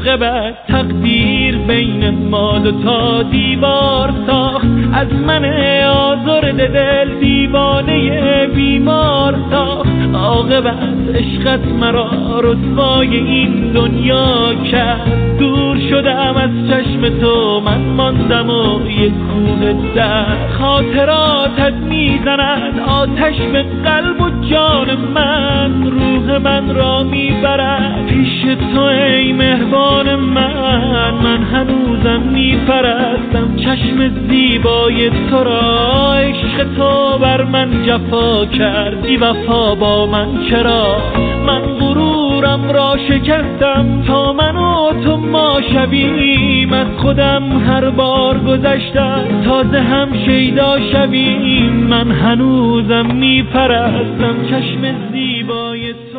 عاقبت تقدیر بین ما دوتا دیوار ساخت، از من آزرده دل دیوانه بیمار ساخت. عاقبت عشقت مرا رسوای این دنیا کرد، دور شدم از چشم تو من ماندم و یک کوه در. خاطراتت میزند آتش به قلب و جان من، روح من را میبرد پیش تو ای مهربان من. من هنوزم میپرستم چشم زیبای تو را، عشق تو بر من جفا کرد بی وفا با من چرا. من غرورم را شکستم تا من و تو ما شویم، از خودم هر بار گذشتم تازه هم شیدا شویم. من هنوزم میپرستم چشم زیبای